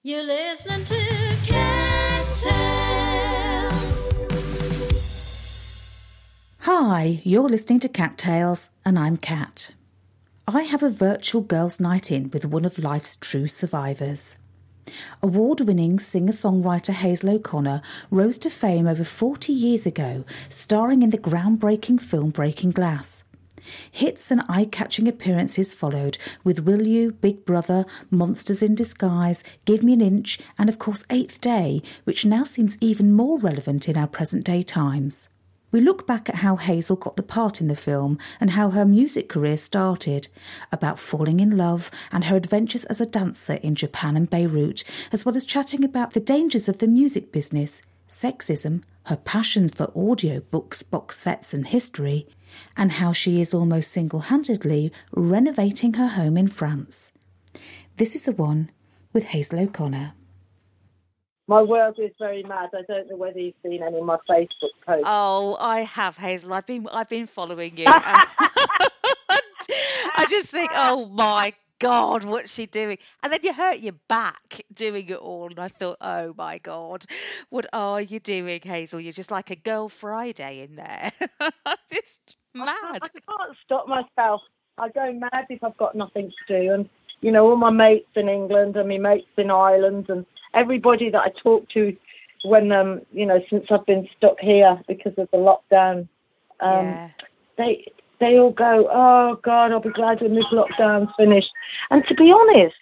You're listening to Cat Tales. Hi, you're listening to Cat Tales, and I'm Cat. I have a virtual girls' night in with one of life's true survivors. Award-winning singer-songwriter Hazel O'Connor rose to fame over 40 years ago, starring in the groundbreaking film Breaking Glass. Hits and eye-catching appearances followed with Will You, Big Brother, Monsters in Disguise, Give Me an Inch, and of course Eighth Day, which now seems even more relevant in our present-day times. We look back at how Hazel got the part in the film and how her music career started, about falling in love and her adventures as a dancer in Japan and Beirut, as well as chatting about the dangers of the music business, sexism, her passion for audio books, box sets and history, and how she is almost single-handedly renovating her home in France. This is the one with Hazel O'Connor. My world is very mad. I don't know whether you've seen any of my Facebook posts. Oh, I have, Hazel. I've been following you. I just think, oh my God, what's she doing? And then you hurt your back doing it all. And I thought, oh my God, what are you doing, Hazel? You're just like a Girl Friday in there. Just mad. I can't stop myself. I go mad if I've got nothing to do. And, you know, all my mates in England and my mates in Ireland and everybody that I talk to when, you know, since I've been stuck here because of the lockdown, they all go, oh, God, I'll be glad when this lockdown's finished. And to be honest,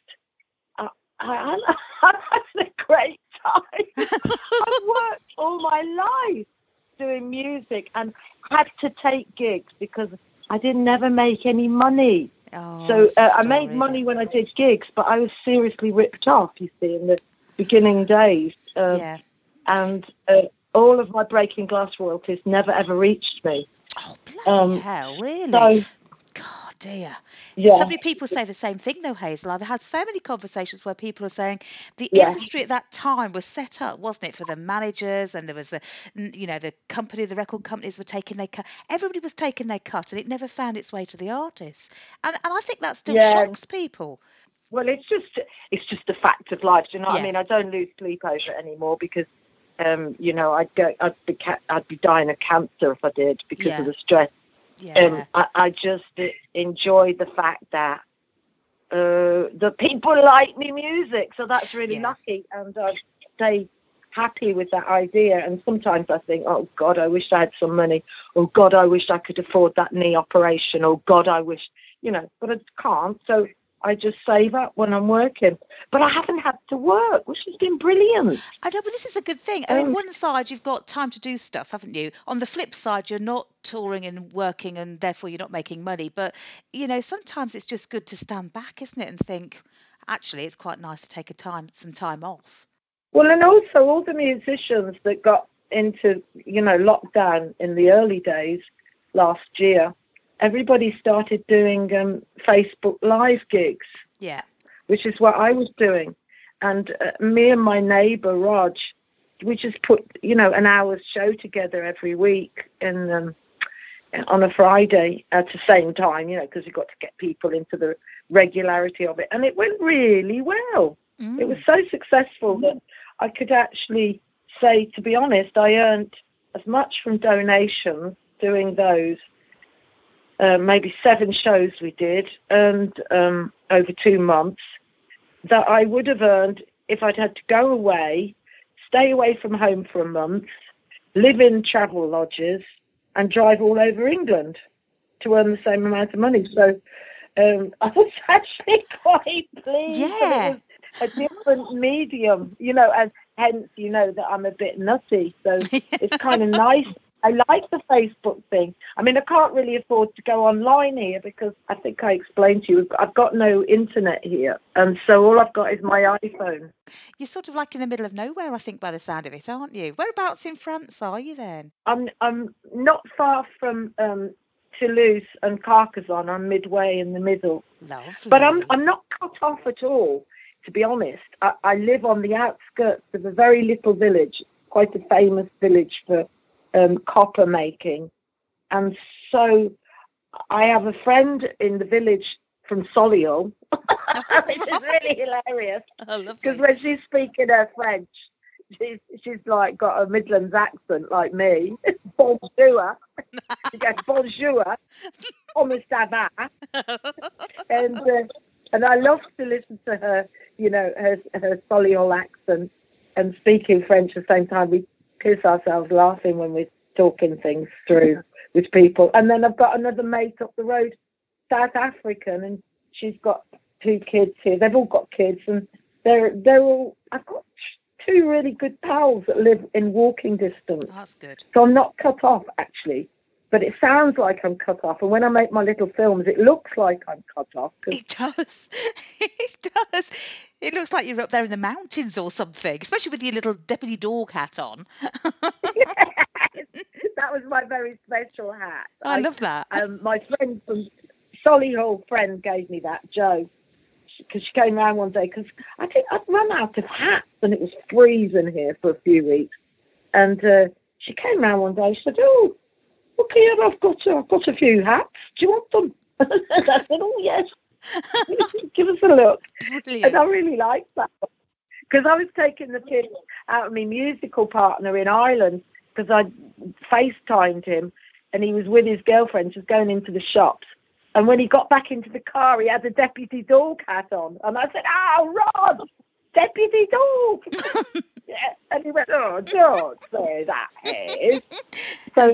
I'm having a great time. I've worked all my life doing music and had to take gigs because I didn't never make any money. Oh, so I made money when I did gigs, but I was seriously ripped off, you see, in the beginning days. And all of my Breaking Glass royalties never, ever reached me. Oh, bloody hell, really? So, God, dear. Yeah. So many people say the same thing, though, Hazel. I've had so many conversations where people are saying the industry at that time was set up, wasn't it, for the managers, and there was the record companies were taking their cut. Everybody was taking their cut, and it never found its way to the artists. And I think that still shocks people. Well, it's just a fact of life. Do you know what I mean? I don't lose sleep over it anymore because, you know, I'd be dying of cancer if I did because of the stress. Yeah. I just enjoy the fact that the people like me music, so that's really lucky, and I stay happy with that idea. And sometimes I think, oh God, I wish I had some money. Oh God, I wish I could afford that knee operation. Oh God, I wish, you know, but I can't. So I just save up when I'm working. But I haven't had to work, which has been brilliant. I know, but this is a good thing. I mean, one side, you've got time to do stuff, haven't you? On the flip side, you're not touring and working and therefore you're not making money. But, you know, sometimes it's just good to stand back, isn't it? And think, actually, it's quite nice to take some time off. Well, and also all the musicians that got into, you know, lockdown in the early days last year, everybody started doing Facebook Live gigs. Yeah. Which is what I was doing. And me and my neighbour, Raj, we just put, you know, an hour's show together every week on a Friday at the same time, you know, because you've got to get people into the regularity of it. And it went really well. It was so successful that I could actually say, to be honest, I earned as much from donations doing those. Maybe 7 shows we did, and over 2 months, that I would have earned if I'd had to go away, stay away from home for a month, live in travel lodges, and drive all over England to earn the same amount of money. So I was actually quite pleased. Yeah. It was a different medium, you know, and hence, you know, that I'm a bit nutty. So it's kind of nice. I like the Facebook thing. I mean, I can't really afford to go online here because I think I explained to you, I've got no internet here. And so all I've got is my iPhone. You're sort of like in the middle of nowhere, I think, by the sound of it, aren't you? Whereabouts in France are you then? I'm not far from Toulouse and Carcassonne. I'm midway in the middle. Lovely. But I'm not cut off at all, to be honest. I live on the outskirts of a very little village, quite a famous village for copper making. And so I have a friend in the village from Solihull which is really hilarious. Oh, Because lovely. when she's speaking her French, she's like got a Midlands accent like me. Bonjour. She goes, bonjour, comment ça va? And and I love to listen to her, her Solihull accent and speaking French at the same time. We piss ourselves laughing when we're talking things through with people. And then I've got another mate up the road, South African, and she's got 2 kids here. They've all got kids, and they're all. I've got 2 really good pals that live in walking distance, That's good. so I'm not cut off actually. But it sounds like I'm cut off, and when I make my little films, it looks like I'm cut off. 'Cause It does. It does. It looks like you're up there in the mountains or something, especially with your little deputy dog hat on. that was my very special hat. I love that. My friend from Solihull friend gave me that, Jo, because she came round one day, because I think I'd run out of hats and it was freezing here for a few weeks. And she came round one day, she said, oh, look here, I've got a few hats. Do you want them? I said, oh, yes. Give us a look. Brilliant. And I really liked that one. Because I was taking the kids out of my musical partner in Ireland, because I FaceTimed him and he was with his girlfriend, just going into the shops. And when he got back into the car, he had a deputy dog hat on. And I said, oh, Rod, deputy dog. Yeah. And he went, oh, don't say that, Hayes. So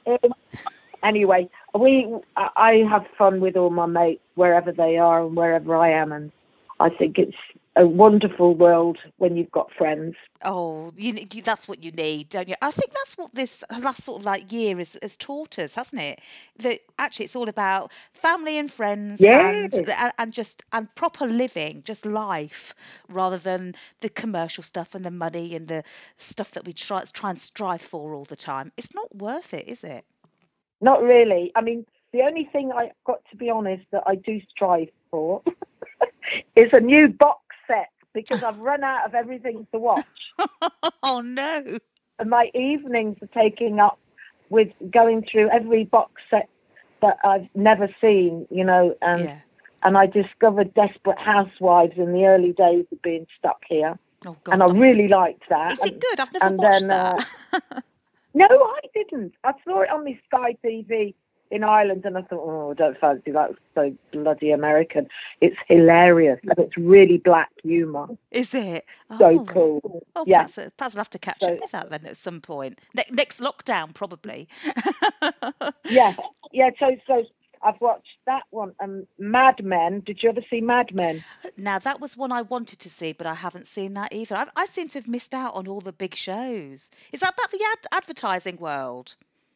anyway, I have fun with all my mates wherever they are and wherever I am. And I think it's a wonderful world when you've got friends. Oh, that's what you need, don't you? I think that's what this last sort of like year has taught us, hasn't it? That actually it's all about family and friends Yes. and proper living, just life, rather than the commercial stuff and the money and the stuff that we try and strive for all the time. It's not worth it, is it? Not really. I mean, the only thing I've got to be honest that I do strive for is a new box set, because I've run out of everything to watch. Oh no. And my evenings are taking up with going through every box set that I've never seen, and Yeah. and I discovered Desperate Housewives in the early days of being stuck here, Oh God. and I really liked that. Is it good? I've never and watched then, that. No, I didn't. I saw it on my Sky TV in Ireland, and I thought, oh, I don't fancy that. It's so bloody American. It's hilarious, and it's really black humour. Is it? So cool. Oh, Yeah. perhaps I'll have to catch So- up with that then at some point. Next lockdown, probably. Yeah. So I've watched that one. Mad Men. Did you ever see Mad Men? Now, that was one I wanted to see, but I haven't seen that either. I seem to have missed out on all the big shows. Is that about the advertising world?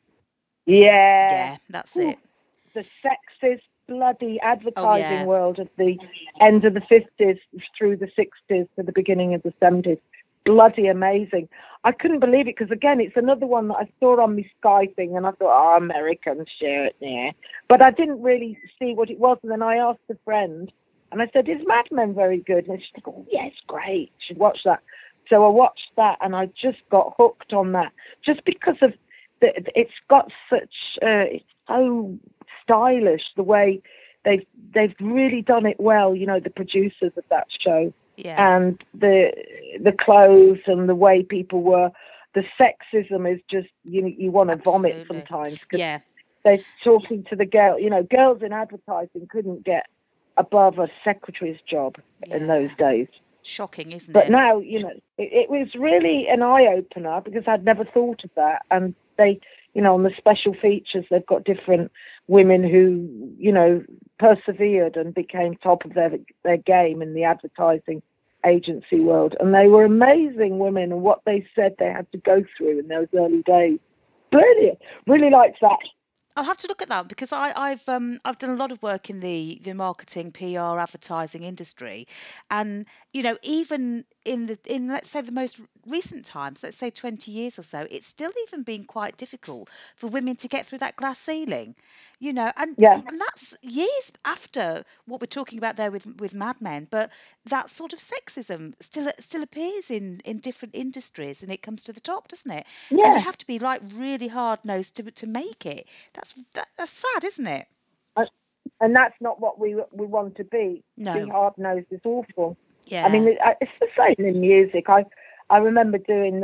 Yeah. Yeah, that's Ooh. it. The sexist bloody advertising yeah. world of the end of the 50s through the 60s to the beginning of the 70s. Bloody amazing. I couldn't believe it, because again, it's another one that I saw on my Sky thing, and I thought, oh, American shit, yeah. But I didn't really see what it was, and then I asked a friend, and I said, is Mad Men very good? And she said, oh, yes, great, you should watch that. So I watched that, and I just got hooked on that, just because of it's got such it's so stylish, the way they've really done it well, the producers of that show. Yeah. And the clothes and the way people were, the sexism is just you want to vomit Absolutely. sometimes, because Yeah. they're talking to the girl. Girls in advertising couldn't get above a secretary's job in those days. Shocking, isn't But it? now, it was really an eye-opener, because I'd never thought of that. And they, on the special features, they've got different women who, persevered and became top of their game in the advertising agency world. And they were amazing women, and what they said they had to go through in those early days. Brilliant. Really liked that. I'll have to look at that, because I've done a lot of work in the marketing, PR, advertising industry, and even in let's say the most recent times, let's say 20 years or so, it's still even been quite difficult for women to get through that glass ceiling, and Yeah. and that's years after what we're talking about there with Mad Men, but that sort of sexism still appears in different industries, and it comes to the top, doesn't it? And Yeah. you have to be like really hard nosed to make it. That's sad, isn't it? And that's not what we want to be. No. Be hard-nosed is awful. Yeah. I mean, it's the same in music. I remember doing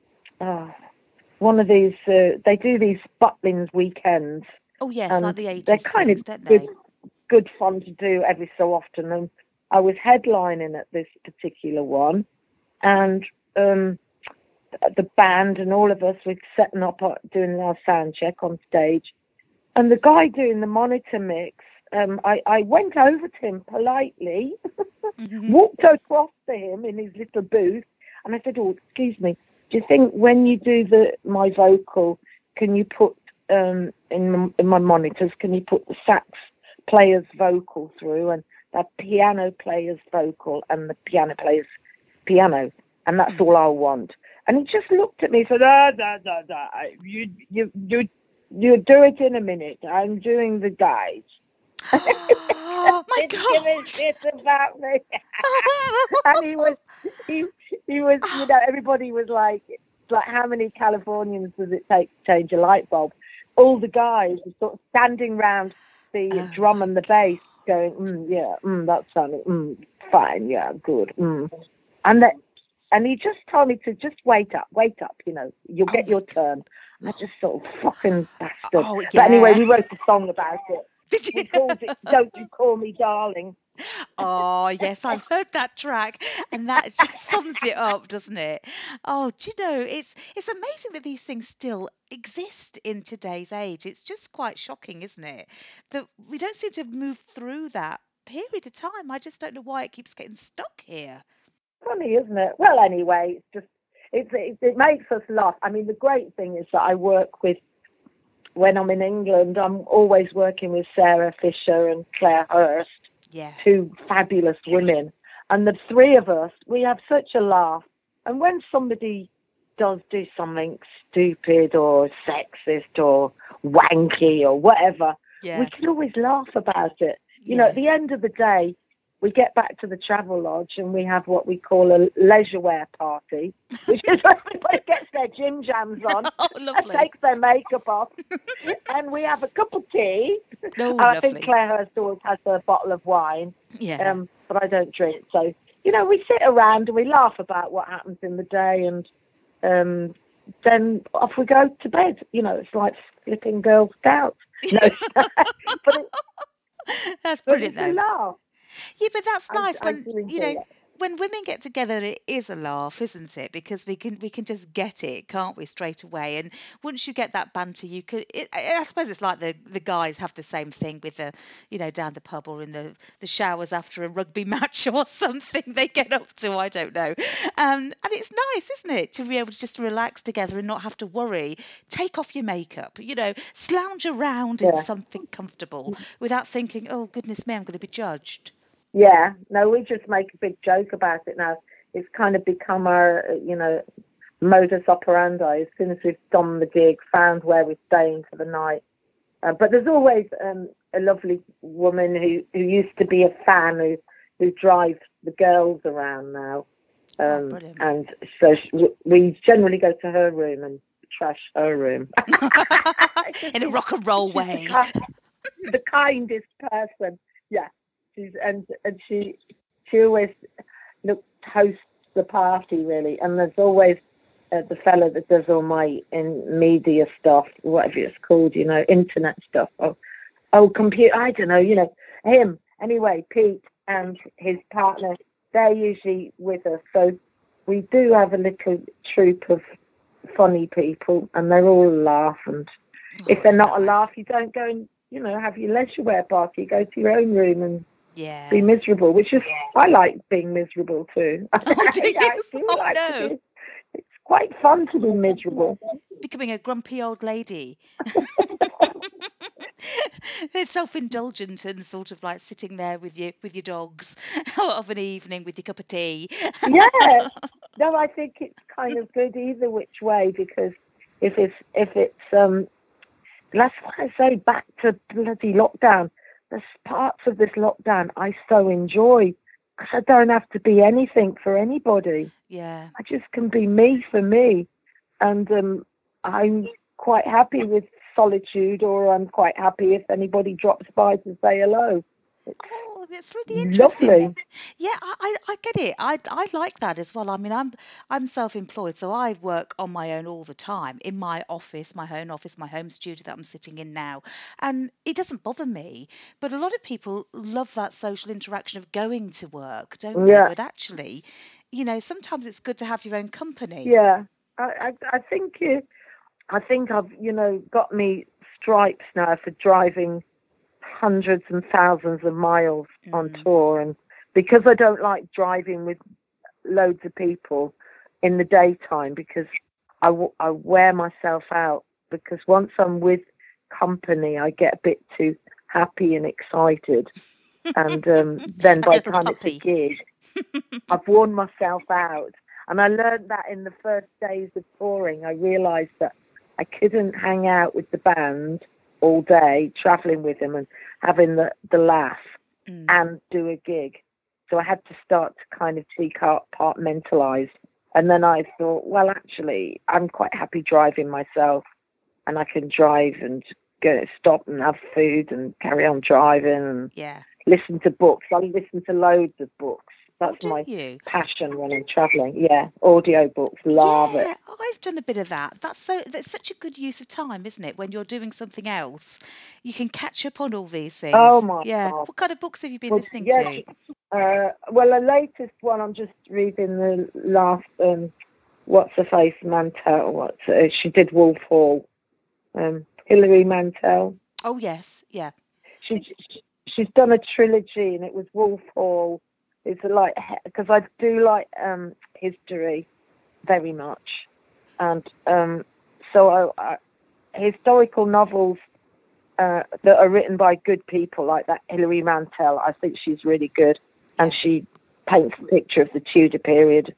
one of these. They do these Butlins weekends. Oh yes, and like the 80s they're kind things, of don't they? good fun to do every so often. And I was headlining at this particular one, and the band and all of us were setting up, doing our sound check on stage. And the guy doing the monitor mix, I went over to him politely, walked across to him in his little booth, and I said, "Oh, excuse me, do you think when you do my vocal, can you put in my monitors, can you put the sax player's vocal through and the piano player's vocal and the piano player's piano, and that's all I want?" And he just looked at me and said, you do it in a minute. I'm doing the guides. Oh my Didn't give a God. shit about me. And he was, everybody was like, how many Californians does it take to change a light bulb? All the guys were sort of standing round the drum and the bass going, that sounded, fine, yeah, good. And he just told me to just wait up, you'll get your turn. I just sort of fucking bastard. Oh, yeah. But anyway, we wrote a song about it. Did you? We called it "Don't You Call Me Darling." Oh yes, I've heard that track, and that just sums it up, doesn't it? Oh, do you know, it's amazing that these things still exist in today's age. It's just quite shocking, isn't it? That we don't seem to move through that period of time. I just don't know why it keeps getting stuck here. Funny, isn't it? Well, anyway, it makes us laugh. I mean, the great thing is that I work with, when I'm in England, I'm always working with Sarah Fisher and Claire Hurst, two fabulous women. And the three of us, we have such a laugh. And when somebody does do something stupid or sexist or wanky or whatever, we can always laugh about it. You know, at the end of the day, we get back to the travel lodge and we have what we call a leisure wear party, which is where everybody gets their gym jams on and takes their makeup off. And we have a cup of tea. I think Claire Hurst always has a bottle of wine, but I don't drink. So, we sit around and we laugh about what happens in the day, and then off we go to bed. It's like flipping Girl Scouts. No, but that's brilliant, though. Laugh. Yeah, but that's nice when women get together. It is a laugh, isn't it? Because we can just get it, can't we, straight away? And once you get that banter, you could. I suppose it's like the guys have the same thing with down the pub or in the showers after a rugby match or something they get up to. I don't know. And it's nice, isn't it, to be able to just relax together and not have to worry. Take off your makeup, slouch around in something comfortable without thinking, oh goodness me, I'm going to be judged. Yeah, no, we just make a big joke about it now. It's kind of become our, modus operandi. As soon as we've done the gig, found where we're staying for the night. But there's always a lovely woman who used to be a fan who drives the girls around now. And so we generally go to her room and trash her room. In a rock and roll way. The kindest person, yeah. She always hosts the party, really, and there's always the fellow that does all my media stuff, whatever it's called, internet stuff, computer, I don't know, him. Anyway, Pete and his partner, they're usually with us, so we do have a little troupe of funny people, and they're all a laugh, and if they're not a laugh, you don't go and have your leisure wear party. You go to your own room and be miserable, which is, I like being miserable too. It's quite fun to be miserable. Becoming a grumpy old lady. They're self-indulgent and sort of like sitting there with your dogs of an evening with your cup of tea. Yeah. No, I think it's kind of good either which way, because if it's that's why I say back to bloody lockdown. There's parts of this lockdown I so enjoy because I don't have to be anything for anybody. Yeah. I just can be me for me. And I'm quite happy with solitude, or I'm quite happy if anybody drops by to say hello. Oh, that's really interesting. Lovely. Yeah, I get it. I like that as well. I mean, I'm self-employed, so I work on my own all the time in my office, my home office, my home studio that I'm sitting in now, and it doesn't bother me. But a lot of people love that social interaction of going to work, don't they? Yeah, But actually, sometimes it's good to have your own company. yeah. I think I think I've got me stripes now for driving hundreds and thousands of miles on tour, and because I don't like driving with loads of people in the daytime, because I wear myself out, because once I'm with company I get a bit too happy and excited, and then by the Little time puppy. it's a gig I've worn myself out. And I learned that in the first days of touring. I realised that I couldn't hang out with the band all day, travelling with them and having the laugh and do a gig. So I had to start to kind of compartmentalise. And then I thought, well, actually, I'm quite happy driving myself, and I can drive and go stop and have food and carry on driving and listen to books. I listen to loads of books. That's my passion when I'm travelling. Yeah, audio books, love it. I've done a bit of that. That's such a good use of time, isn't it? When you're doing something else, you can catch up on all these things. Oh my God. What kind of books have you been listening to? Well, the latest one I'm just reading, the last what's her face Mantel. She did Wolf Hall. Hilary Mantel. Oh yes, yeah. She's done a trilogy, and it was Wolf Hall. It's like, because I do like history very much, and so I historical novels that are written by good people like that. Hilary Mantel, I think she's really good, and she paints a picture of the Tudor period.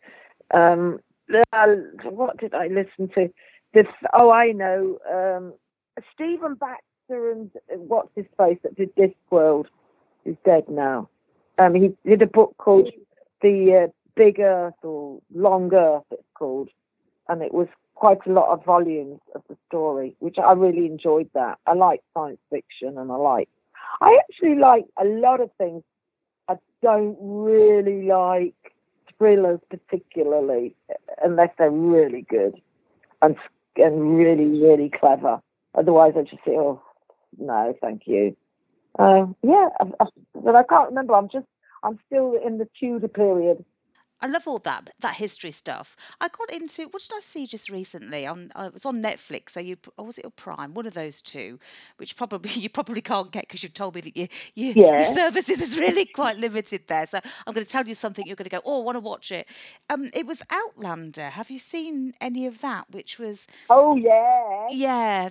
What did I listen to? I know Stephen Baxter and what's his face that did Discworld, who's dead now. He did a book called The Big Earth, or Long Earth it's called, and it was quite a lot of volumes of the story, which I really enjoyed that. I like science fiction, and I actually like a lot of things. I don't really like thrillers particularly, unless they're really good and really, really clever. Otherwise I just say, oh, no, thank you. But I can't remember. I'm still in the Tudor period. I love all that history stuff. I got into, what did I see just recently? It was on Netflix. Or was it on Prime? One of those two, which you probably can't get because you've told me that your services is really quite limited there. So I'm going to tell you something. You're going to go, oh, I want to watch it. It was Outlander. Have you seen any of that? Which was yeah.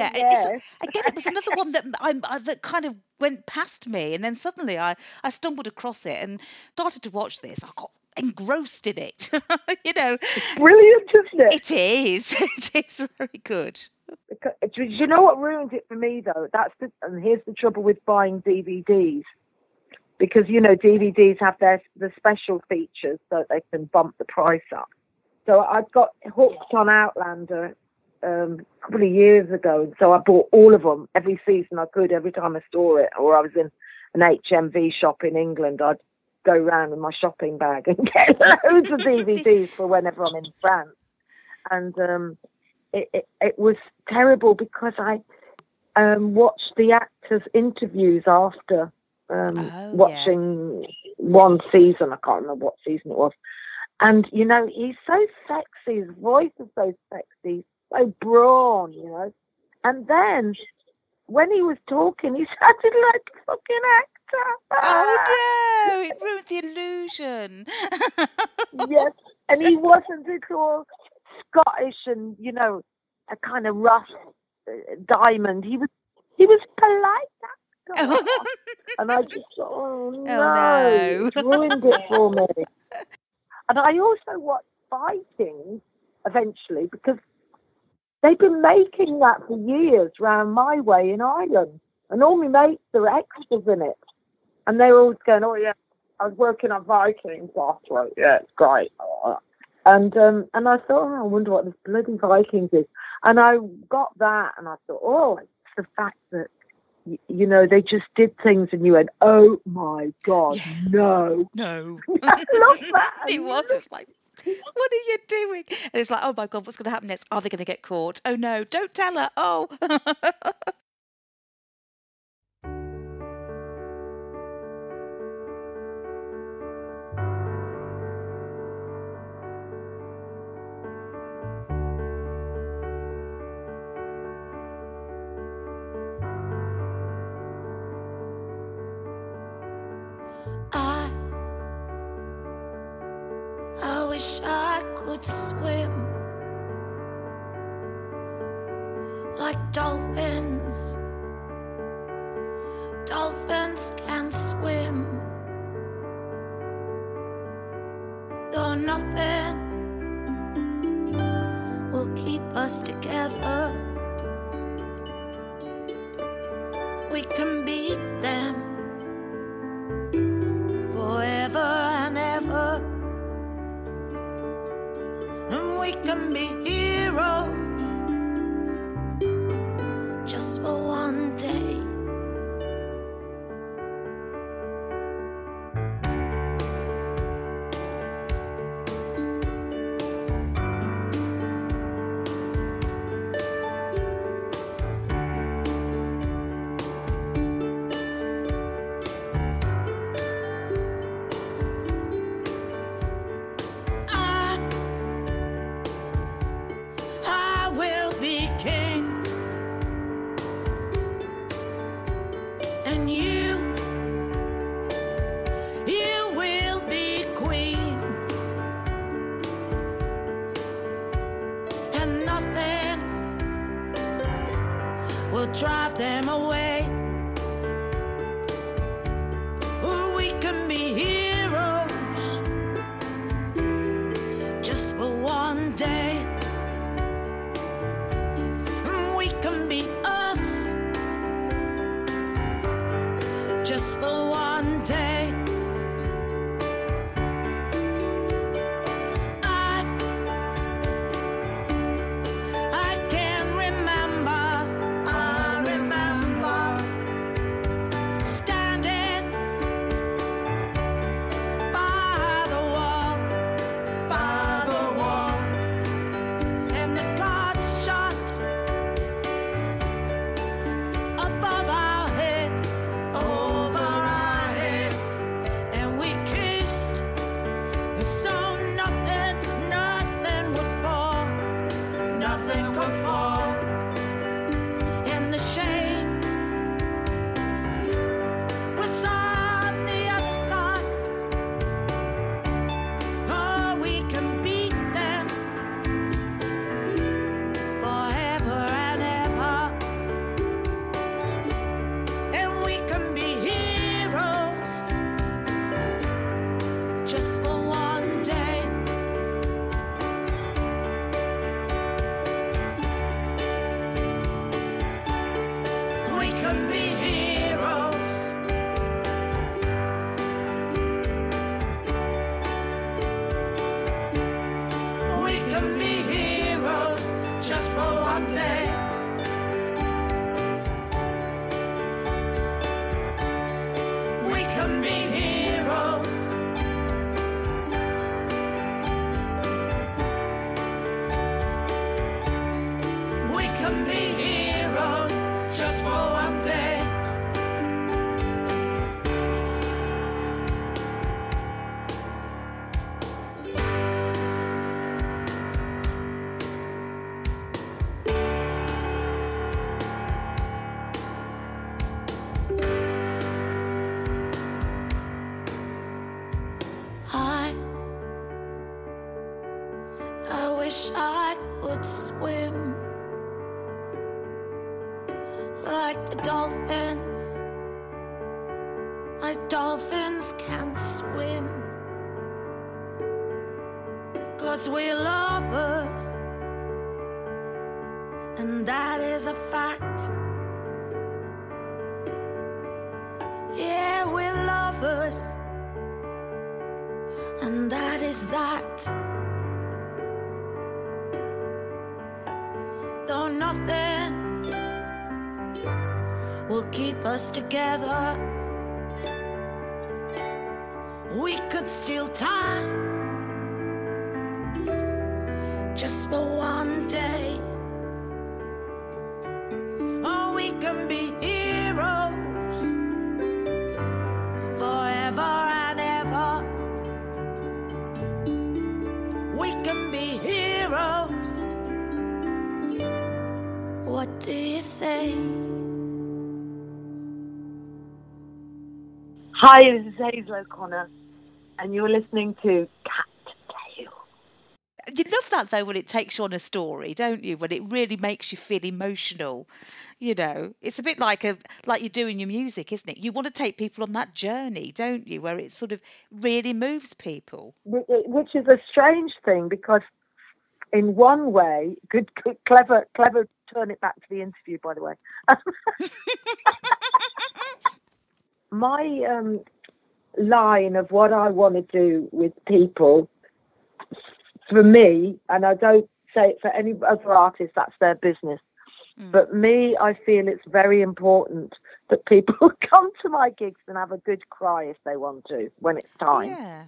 It was another one that that kind of went past me, and then suddenly I stumbled across it and started to watch this. I got engrossed in it. It's brilliant, isn't it? It is. It is very good. Do you know what ruined it for me though? And here's the trouble with buying DVDs, because DVDs have the special features so they can bump the price up. So I got hooked on Outlander a couple of years ago, and so I bought all of them every season I could, every time I saw it, or I was in an HMV shop in England. I'd go around with my shopping bag and get loads of DVDs for whenever I'm in France. And it was terrible because I watched the actors' interviews after watching one season. I can't remember what season it was. And, he's so sexy. His voice is so sexy, so brawn, And then when he was talking, he sounded like a fucking actor. Oh no, it ruined the illusion. Yes, and he wasn't at all Scottish and a kind of rough diamond. He was polite, and I just thought, oh no, it's ruined it for me. And I also watched Vikings eventually, because they've been making that for years round my way in Ireland, and all my mates are extras in it. And they were always going, oh, yeah, I was working on Vikings last week. Yeah, it's great. And I thought, I wonder what this bloody Vikings is. And I got that, and I thought, oh, it's the fact that, you know, they just did things, and you went, oh my God, no. No. I love that. It was. It was like, what are you doing? And it's like, oh my God, what's going to happen next? Are they going to get caught? Oh no, don't tell her. Oh. I wish I could swim like dolphins. Dolphins can swim, though nothing will keep us together. We can beat them forever and ever. And we can be heroes just for one day. Drive them away. We can be heroes just for one day. We can be us just for one day. I can remember. I wish I could swim like the dolphins. Like dolphins can swim, 'cause we're lovers, and that is a fact. Yeah, we're lovers, and that is that. though nothing will keep us together. We could steal time just for one day. Or we can be heroes forever and ever. We can be heroes. What do you say? Hi, this is Hazel O'Connor, and you're listening to Cat Tale. You love that though when it takes you on a story, don't you? When it really makes you feel emotional. You know, it's a bit like you're doing your music, isn't it? You want to take people on that journey, don't you? Where it sort of really moves people. Which is a strange thing, because in one way, clever, turn it back to the interview, by the way. My line of what I want to do with people, for me, and I don't say it for any other artist, that's their business. But me, I feel it's very important that people come to my gigs and have a good cry if they want to, when it's time. Yeah.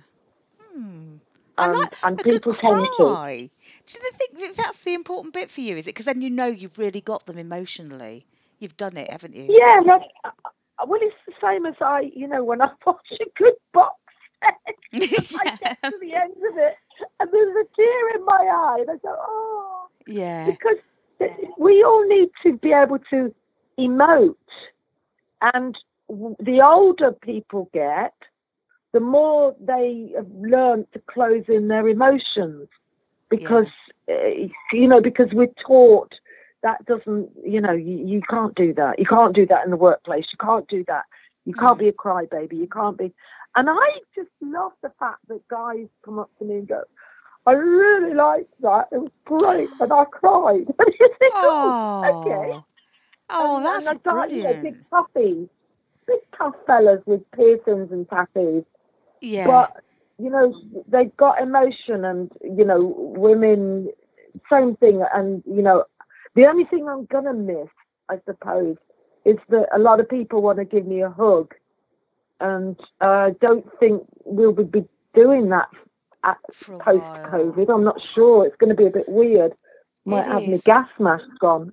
And people tend to. Do you think that's the important bit for you? Is it because then you know you've really got them emotionally? You've done it, haven't you? Yeah. Well, it's the same as when I watch a good box set, I get to the end of it and there's a tear in my eye and I go, oh. Yeah. Because we all need to be able to emote. And the older people get, the more they have learned to close in their emotions. Because, because we're taught that doesn't, you can't do that. You can't do that in the workplace. You can't do that. You can't be a crybaby. You can't be. And I just love the fact that guys come up to me and go, I really liked that. It was great. And I cried. And you think, okay. Oh, that's brilliant. Big toughies. Big tough fellas with piercings and tattoos. Yeah. But, they've got emotion and, women, same thing. And, the only thing I'm going to miss, I suppose, is that a lot of people want to give me a hug. And I don't think we'll be doing that post-COVID. I'm not sure. It's going to be a bit weird. Might have my gas mask on.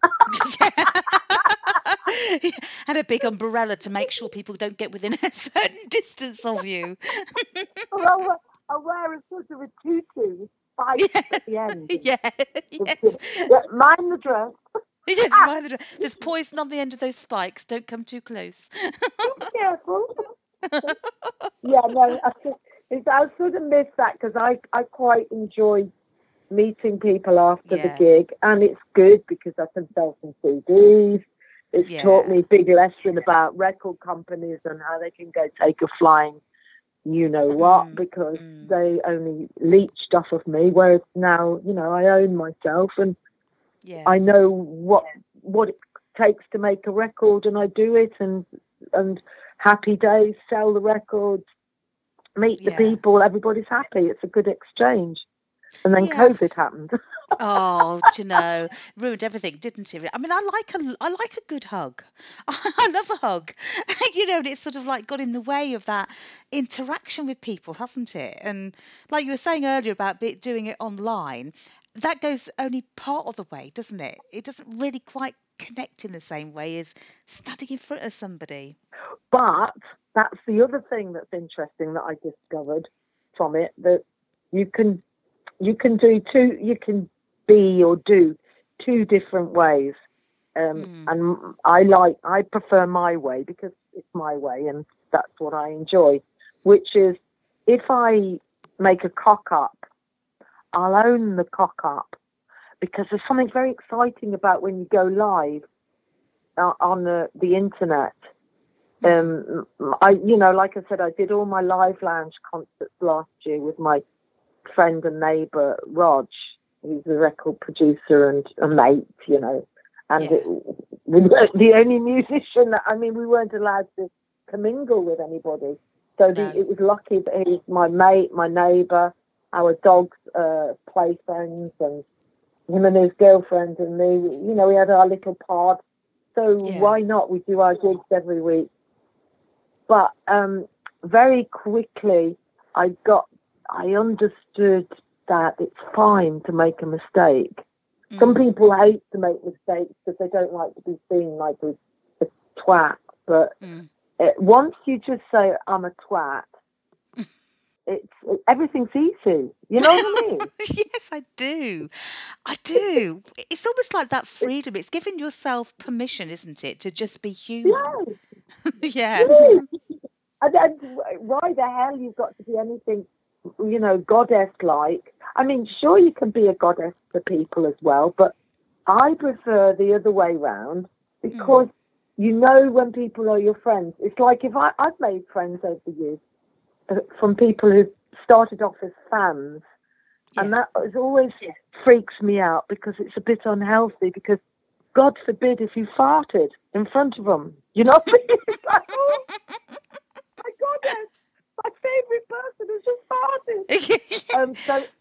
And a big umbrella to make sure people don't get within a certain distance of you. I'll wear a sort of a tutu with spikes at the end. Yes. Mind the dress. Yes, mind the dress. There's poison on the end of those spikes. Don't come too close. Be careful. Yeah, no, I sort of miss that because I quite enjoy meeting people after the gig, and it's good because I can sell some CDs. It's taught me a big lesson about record companies and how they can go take a flying you-know-what because they only leech stuff of me, whereas now, I own myself and I know what it takes to make a record, and I do it, and happy days, sell the records, meet the people, everybody's happy. It's a good exchange. And then COVID happened. Oh, ruined everything, didn't it? I mean, I like a good hug. I love a hug. And it's sort of like got in the way of that interaction with people, hasn't it? And like you were saying earlier about doing it online, that goes only part of the way, doesn't it? It doesn't really quite connect in the same way as standing in front of somebody. But that's the other thing that's interesting that I discovered from it, that you can be or do two different ways. And I prefer my way because it's my way and that's what I enjoy, which is if I make a cock up, I'll own the cock up because there's something very exciting about when you go live on the internet. Like I said, I did all my Live Lounge concerts last year with my friend and neighbour Rog, who's a record producer and a mate, and we were the only musician we weren't allowed to commingle with anybody. So it was lucky that he was my mate, my neighbour, our dogs' play friends, and him and his girlfriend and me, you know, we had our little pod. So why not? We do our gigs every week. But very quickly, I understood that it's fine to make a mistake. Some people hate to make mistakes because they don't like to be seen like a twat. But once you just say, I'm a twat, everything's easy. You know what I mean? Yes, I do. I do. It's almost like that freedom. It's giving yourself permission, isn't it, to just be human? Yeah. And why the hell you've got to be anything, you know, goddess-like? I mean, sure, you can be a goddess for people as well, but I prefer the other way round because you know when people are your friends. It's like if I've made friends over the years from people who started off as fans, and that always freaks me out because it's a bit unhealthy because God forbid if you farted in front of them. You know what I mean? It's like, oh, my goodness, my favourite person has just farted.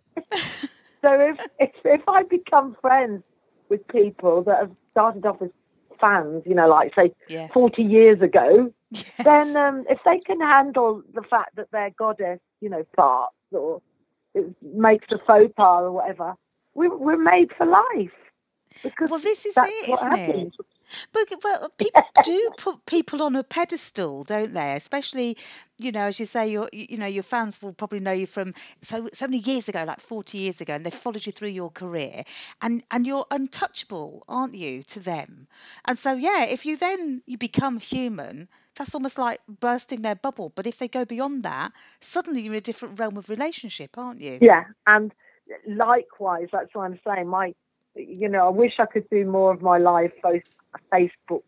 So if I become friends with people that have started off as fans, you know, like say 40 years ago, then if they can handle the fact that their goddess, you know, farts or it makes a faux pas or whatever, we're made for life. Because this is that's it, what isn't happens. it? But people do put people on a pedestal, don't they? Especially, you know, as you say, your fans will probably know you from so many years ago, like 40 years ago, and they've followed you through your career, and you're untouchable, aren't you, to them? And so, if you become human, that's almost like bursting their bubble. But if they go beyond that, suddenly you're in a different realm of relationship, aren't you? Yeah, and likewise, that's what I'm saying. You know, I wish I could do more of my live Facebook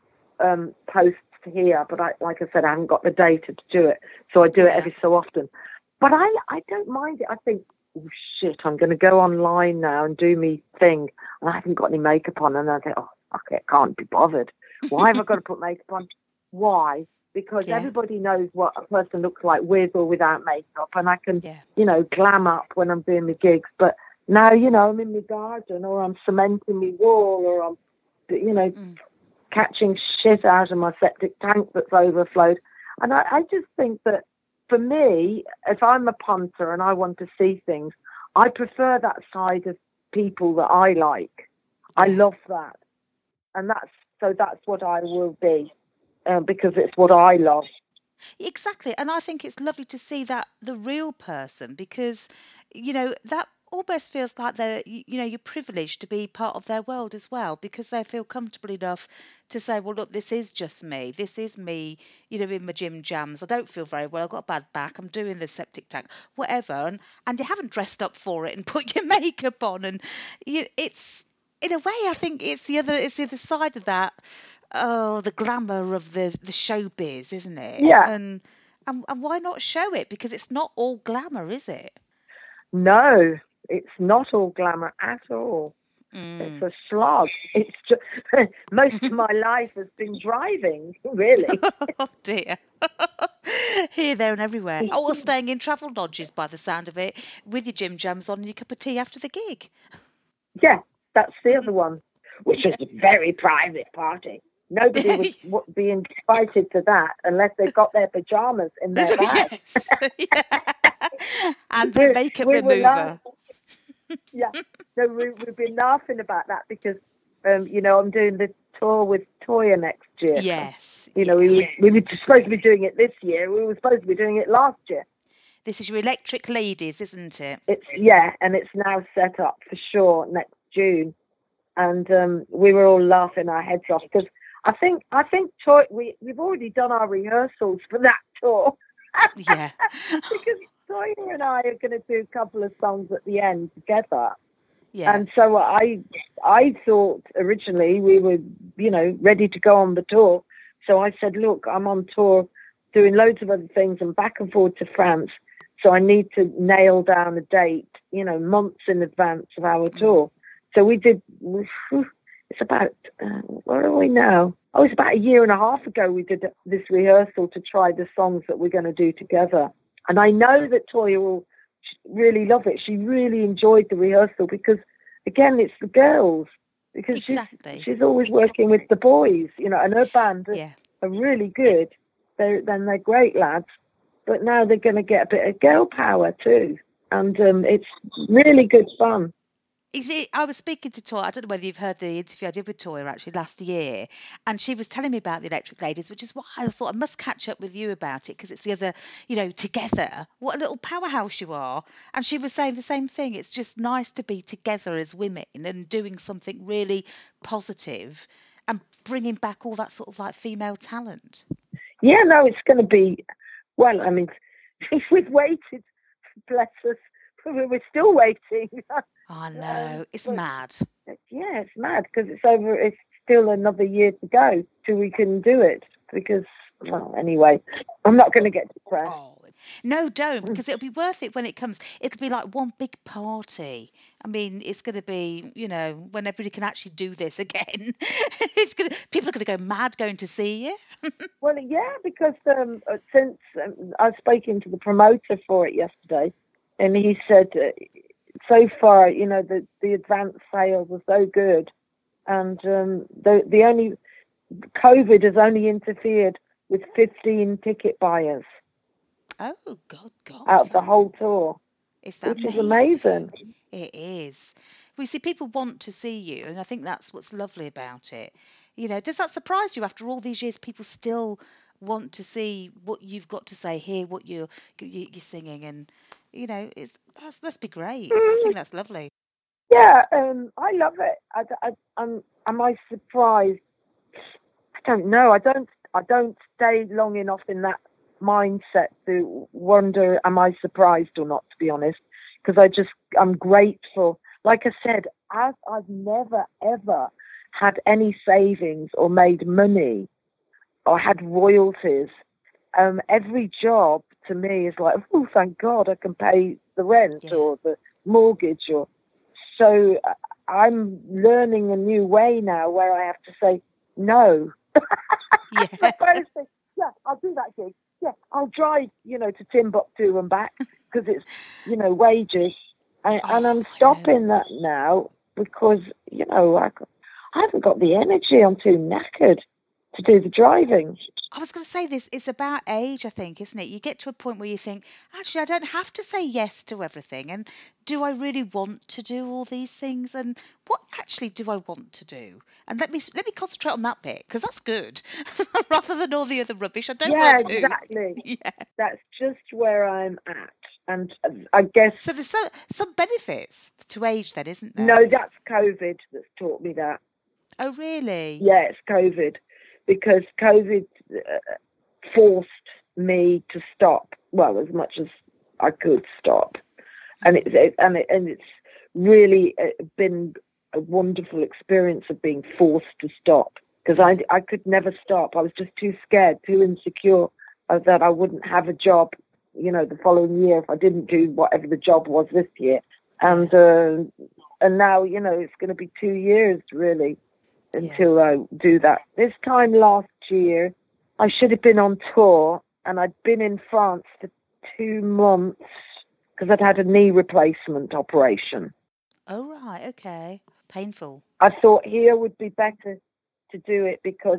posts here, but like I said, I haven't got the data to do it, so I do it every so often. But I don't mind it. I think, oh shit, I'm going to go online now and do me thing, and I haven't got any makeup on, and I think, oh fuck it, can't be bothered. Why have I got to put makeup on? Why? Because everybody knows what a person looks like with or without makeup, and I can, you know, glam up when I'm doing my gigs, but now, you know, I'm in my garden or I'm cementing my wall or I'm, you know, catching shit out of my septic tank that's overflowed. And I just think that for me, if I'm a punter and I want to see things, I prefer that side of people that I like. I love that. And that's what I will be because it's what I love. Exactly. And I think it's lovely to see that the real person because, you know, that almost feels like you're privileged to be part of their world as well because they feel comfortable enough to say, well, look, this is just me. This is me, you know, in my gym jams. I don't feel very well. I've got a bad back. I'm doing the septic tank, whatever. And you haven't dressed up for it and put your makeup on. And it's, in a way, I think it's the other side of that. Oh, the glamour of the showbiz, isn't it? Yeah. And why not show it? Because it's not all glamour, is it? No, it's not all glamour at all. It's a slog. It's just most of my life has been driving, really. Oh dear. Here, there, and everywhere. Or staying in travel lodges, by the sound of it, with your gym jams on and your cup of tea after the gig. Yeah, that's the other one, which is a very private party. Nobody would be invited to that unless they've got their pajamas in their bag. And the makeup remover. Yeah, so we've been laughing about that because, you know, I'm doing the tour with Toyah next year. Yes. You know, we were supposed to be doing it this year. We were supposed to be doing it last year. This is your Electric Ladies, isn't it? And it's now set up for sure next June. And we were all laughing our heads off because I think Toyah, we've already done our rehearsals for that tour. Yeah. Because Toyah and I are going to do a couple of songs at the end together. Yeah. And so I thought originally we were, you know, ready to go on the tour. So I said, look, I'm on tour doing loads of other things and back and forth to France. So I need to nail down a date, you know, months in advance of our tour. So we did, it's about, where are we now? Oh, it's about a year and a half ago we did this rehearsal to try the songs that we're going to do together. And I know that Toyah will really love it. She really enjoyed the rehearsal because again, it's the girls, because Exactly. she's always working with the boys, you know, and her band Yeah. are really good. They're great lads, but now they're going to get a bit of girl power too, and it's really good fun. I was speaking to Toya. I don't know whether you've heard the interview I did with Toya actually last year, and she was telling me about the Electric Ladies, which is why I thought I must catch up with you about it, because it's the other, together. What a little powerhouse you are. And she was saying the same thing. It's just nice to be together as women and doing something really positive and bringing back all that sort of like female talent. Yeah, no, it's going to be, well, I mean, we've waited, bless us, we're still waiting. I know, it's mad. Yeah, it's mad, because it's still another year to go till we can do it, because, well, anyway, I'm not going to get depressed. Oh, no, don't, because it'll be worth it when it comes. It'll be like one big party. I mean, it's going to be, when everybody can actually do this again. People are going to go mad going to see you. Well, yeah, because since I was speaking to the promoter for it yesterday, and he said so far, the advance sales are so good, and the only COVID has only interfered with 15 ticket buyers. Oh, God. Out of the whole tour. Is that which is amazing. It is. We see people want to see you, and I think that's what's lovely about it. Does that surprise you after all these years? People still want to see what you've got to say, hear what you're singing, and that must be great. I think that's lovely. Yeah, I love it. Am I surprised? I don't know. I don't stay long enough in that mindset to wonder, am I surprised or not, to be honest, because I'm grateful. Like I said, I've never ever had any savings or made money or had royalties. Every job to me is like, oh, thank God I can pay the rent or the mortgage, or so I'm learning a new way now where I have to say no. Yeah. Yeah, I'll do that gig. Yeah, I'll drive, to Timbuktu and back, because it's, wages. And I'm stopping that now because, I haven't got the energy. I'm too knackered to do the driving. I was going to say this, it's about age, I think, isn't it? You get to a point where you think, actually, I don't have to say yes to everything. And do I really want to do all these things? And what actually do I want to do? And let me concentrate on that bit, because that's good, rather than all the other rubbish I don't want to. Yeah, exactly. Yeah. That's just where I'm at. And I guess... So there's some benefits to age then, isn't there? No, that's COVID that's taught me that. Oh, really? Yeah, it's COVID. Because COVID forced me to stop, well, as much as I could stop, and it's really been a wonderful experience of being forced to stop, because I could never stop. I was just too scared, too insecure that I wouldn't have a job, the following year if I didn't do whatever the job was this year, and now it's going to be 2 years really until I do that. This time last year, I should have been on tour, and I'd been in France for 2 months because I'd had a knee replacement operation. Oh, right, okay. Painful. I thought here would be better to do it, because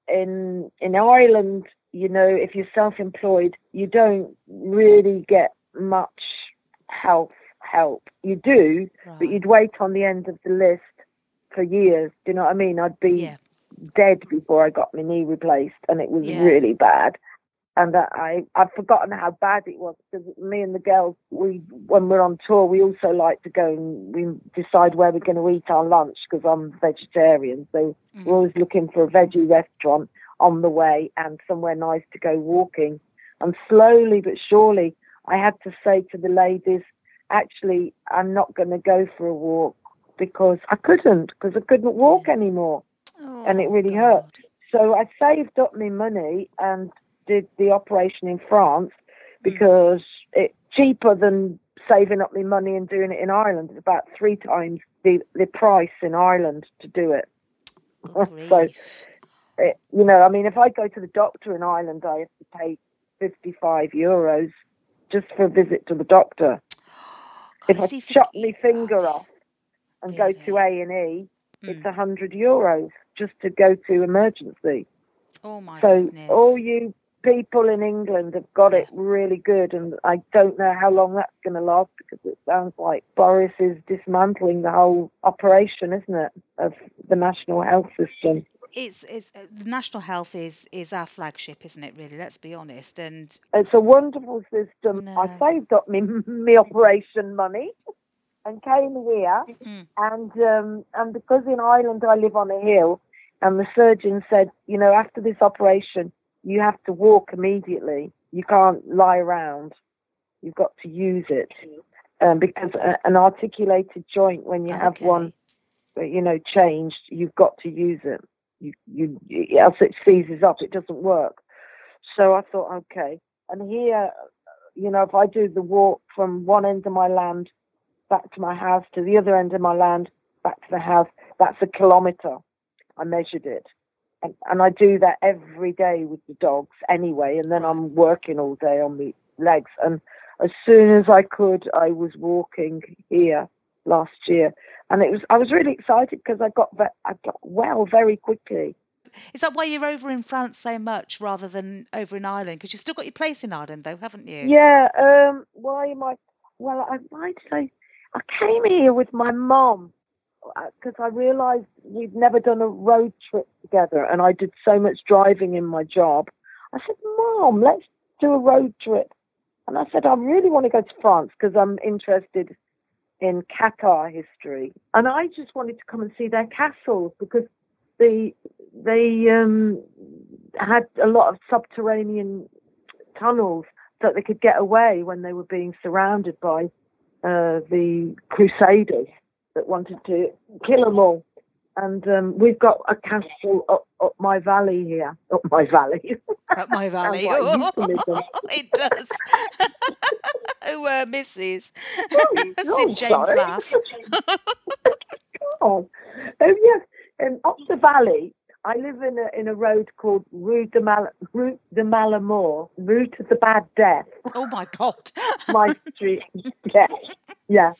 in Ireland, if you're self-employed, you don't really get much health help. You do, but you'd wait on the end of the list for years. Do you know what I mean? I'd be dead before I got my knee replaced, and it was really bad. And I've forgotten how bad it was, because me and the girls, when we're on tour, we also like to go and we decide where we're going to eat our lunch, because I'm vegetarian. So we're always looking for a veggie restaurant on the way and somewhere nice to go walking. And slowly but surely, I had to say to the ladies, actually, I'm not going to go for a walk, because I couldn't walk anymore. And it really hurt. So I saved up my money and did the operation in France, because it's cheaper than saving up my money and doing it in Ireland. It's about 3 times the price in Ireland to do it. So, if I go to the doctor in Ireland, I have to pay €55 just for a visit to the doctor. If I chop my finger off, and go to Really? A&E, it's €100 just to go to emergency. Oh my So goodness. all you people in England have got it really good, and I don't know how long that's going to last, because it sounds like Boris is dismantling the whole operation, isn't it, of the national health system. It's the national health is our flagship, isn't it? Really, let's be honest. And It's a wonderful system. I no, saved up me operation money and came here, and because in Ireland I live on a hill, and the surgeon said, after this operation, you have to walk immediately. You can't lie around. You've got to use it, because an articulated joint, when you have one, changed, you've got to use it. Else it seizes up. It doesn't work. So I thought, okay. And here, if I do the walk from one end of my land back to my house to the other end of my land back to the house, that's 1 kilometre. I measured it. And I do that every day with the dogs anyway, and then I'm working all day on my legs. And as soon as I could, I was walking here last year. And I was really excited because I got well very quickly. is that why you're over in France so much rather than over in Ireland? Because you've still got your place in Ireland, though, haven't you? Yeah. Why am I? Well, I might say I came here with my mom, because I realised we'd never done a road trip together, and I did so much driving in my job. I said, Mom, let's do a road trip. And I said, I really want to go to France because I'm interested in Qatar history. And I just wanted to come and see their castles, because they had a lot of subterranean tunnels so that they could get away when they were being surrounded by the Crusaders that wanted to kill them all. And we've got a castle up my valley here. Up my valley. Up my valley. Sounds like euphemism. It does. Oh, Mrs. Oh, Sid James sorry. laugh. Oh, yes. Up the valley, I live in a road called Route de Malamore, Route of the Bad Death. Oh my God. My street. Yeah.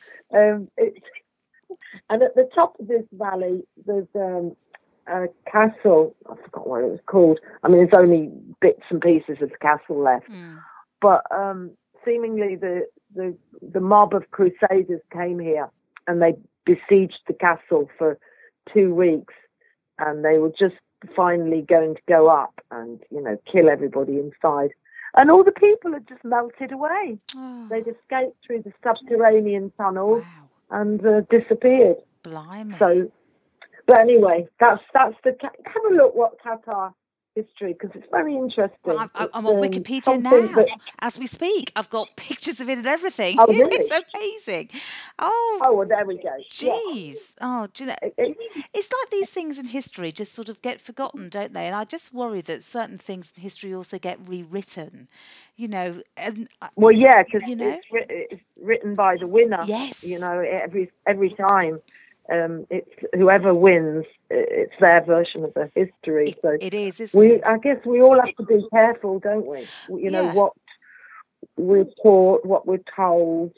And at the top of this valley, there's a castle. I forgot what it was called. I mean, there's only bits and pieces of the castle left. But seemingly the mob of Crusaders came here, and they besieged the castle for 2 weeks, and they were just finally going to go up and, kill everybody inside. And all the people had just melted away. Oh, They'd escaped through the subterranean tunnels. wow. And disappeared. Blimey. So, but anyway, that's have a look what Qatar history, because it's very interesting. Well, I'm on Wikipedia now as we speak. I've got pictures of it and everything. Oh, really? It's amazing. Oh, well, there we go. jeez. Yeah. Oh, do you know, it's like these things in history just sort of get forgotten, don't they? And I just worry that certain things in history also get rewritten, And well, yeah, because it's written by the winner. Yes. Every time. It's whoever wins, it's their version of the history. So it is, isn't it? I guess we all have to be careful, don't we? What we're taught, what we're told.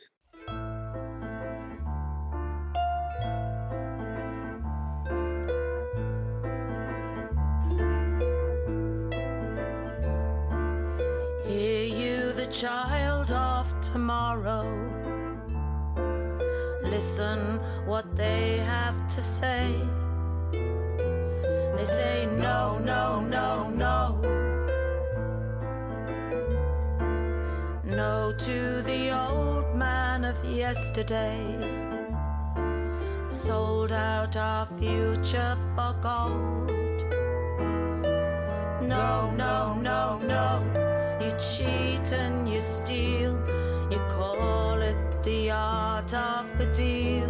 Hear you, the child of tomorrow. Listen what they have to say. They say no, no, no, no. No to the old man of yesterday. Sold out our future for gold. No, no, no, no. You cheat and you steal. You call it the art of the deal.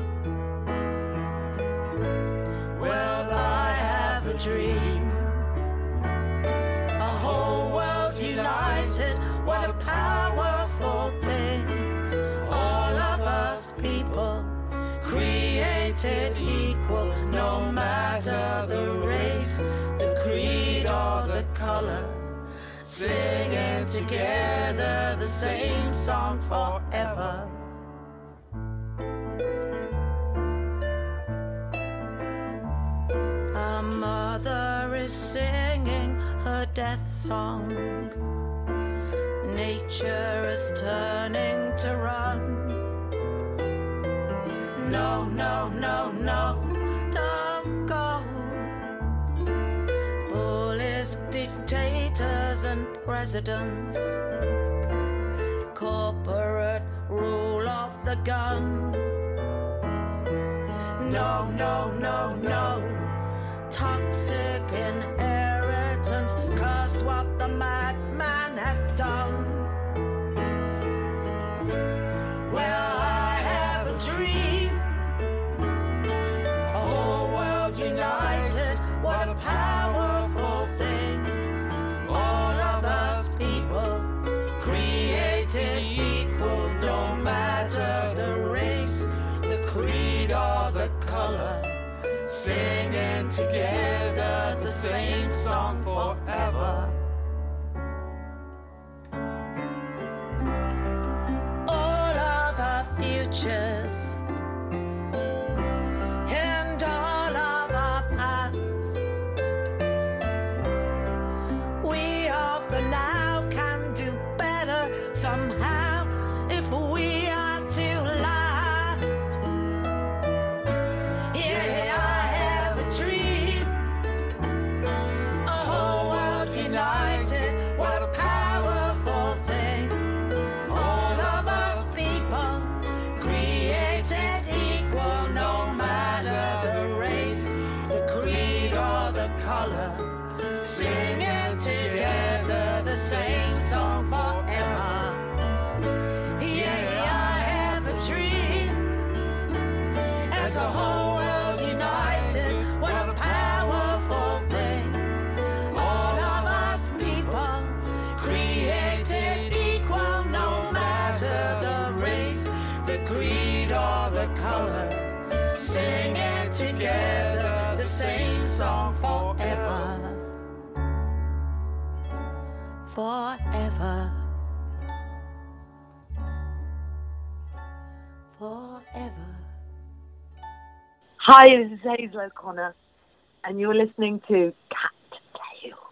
Well, I have a dream. A whole world united. What a powerful thing. All of us people created equal. No matter the race, the creed or the color. Singing together the same song forever. death song. Nature is turning to run. No, no, no, no, don't go. Bullies, dictators and presidents, corporate rule of the gun. No, no, no, no, toxic inheritance, curse what the madman have done. Well, I have a dream, a whole world united, what a powerful thing. All of us people created equal, no matter the race, the creed or the color, singing together the same song forever. All of our futures and all of our pasts, we of the now can do better somehow if we are to last. Yeah, I have a dream, a whole world united, what a powerful thing. All of us people created equal, no matter the race, the creed or the color, singing together the same song forever. Yeah, I have a dream, as a whole world united, what a powerful thing. All of us people created equal, no matter the race, the creed or the color, singing together the same song forever. Forever. Forever. Hi, this is Hazel O'Connor, and you're listening to Cat Tale.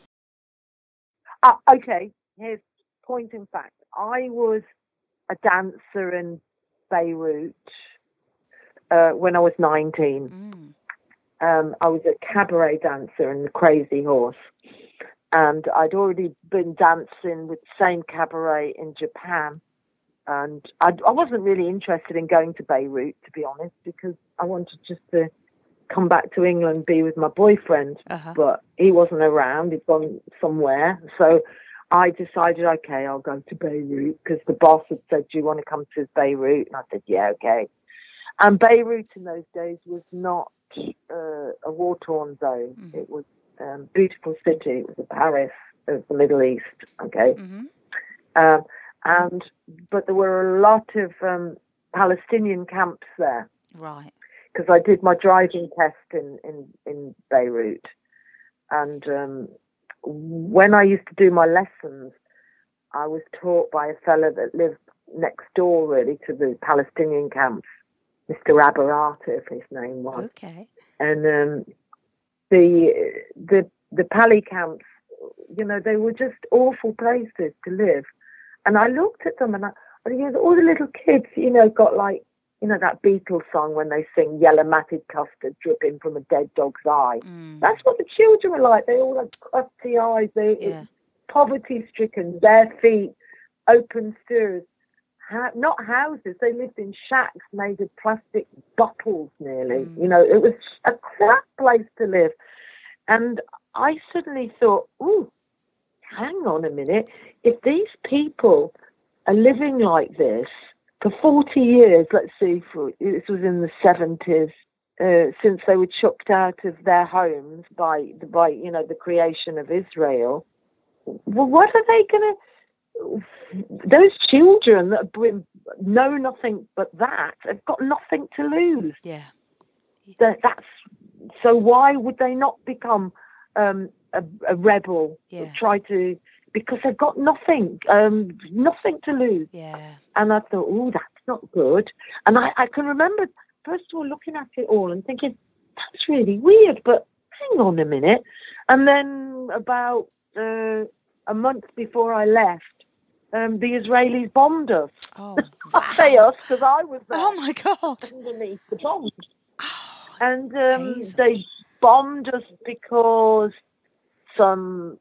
Okay, here's point in fact. I was a dancer in Beirut when I was 19. I was a cabaret dancer in the Crazy Horse, and I'd already been dancing with the same cabaret in Japan. And I wasn't really interested in going to Beirut, to be honest, because I wanted just to come back to England and be with my boyfriend. But he wasn't around. He'd gone somewhere. So I decided, okay, I'll go to Beirut, because the boss had said, do you want to come to Beirut? And I said, yeah, okay. And Beirut in those days was not a war-torn zone. It was a beautiful city. It was the Paris of the Middle East, okay? But there were a lot of Palestinian camps there. Right. Because I did my driving test in Beirut. And when I used to do my lessons, I was taught by a fellow that lived next door, really, to the Palestinian camps, Mr. Abaratif, his name was. Okay. And the Pali camps, you know, they were just awful places to live. And I looked at them, and all the little kids, you know, got like, you know, that Beatles song when they sing yellow matted custard dripping from a dead dog's eye. That's what the children were like. They all had crusty eyes. Poverty-stricken, bare feet, open stairs. Not houses. They lived in shacks made of plastic bottles nearly. You know, it was a crap place to live. And I suddenly thought, ooh, hang on a minute. If these people are living like this for 40 years, let's see, this was in the 70s, since they were chucked out of their homes by you know, the creation of Israel, well, what are they going to... Those children that know nothing but that have got nothing to lose. Yeah. So why would they not become a rebel? Yeah. Try to, because they've got nothing to lose. Yeah. And I thought, oh, that's not good. And I can remember, first of all, looking at it all and thinking, that's really weird, but hang on a minute. And then about a month before I left, the Israelis bombed us. Oh, I say wow. us because I was there Oh, my God. underneath the bombs. Oh, And Hazel. they bombed us because some,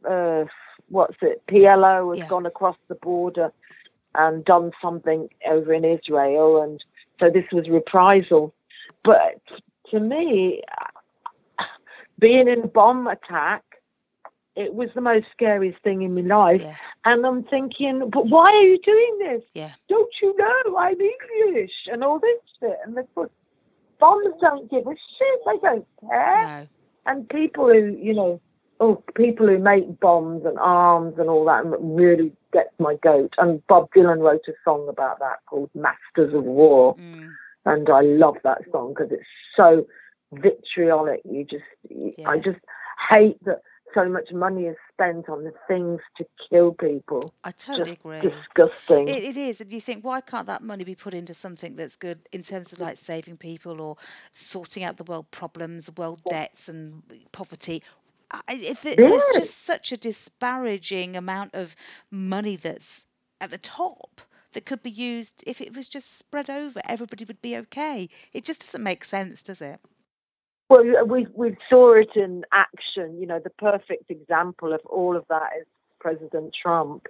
PLO has Yeah. gone across the border and done something over in Israel. And so this was reprisal. But to me, being in a bomb attack, it was the most scariest thing in my life. Yeah. And I'm thinking, but why are you doing this? Yeah. Don't you know I'm English and all this shit? And they put, bombs don't give a shit. They don't care. No. And people who make bombs and arms and all that really gets my goat. And Bob Dylan wrote a song about that called Masters of War. Mm. And I love that song because it's so vitriolic. I just hate that so much money is spent on the things to kill people. I totally Just agree. disgusting. It is, and you think, why can't that money be put into something that's good in terms of like saving people or sorting out the world problems, world debts and poverty? There's just such a disparaging amount of money that's at the top that could be used. If it was just spread over, everybody would be okay. It just doesn't make sense, does it? Well, we saw it in action. The perfect example of all of that is President Trump.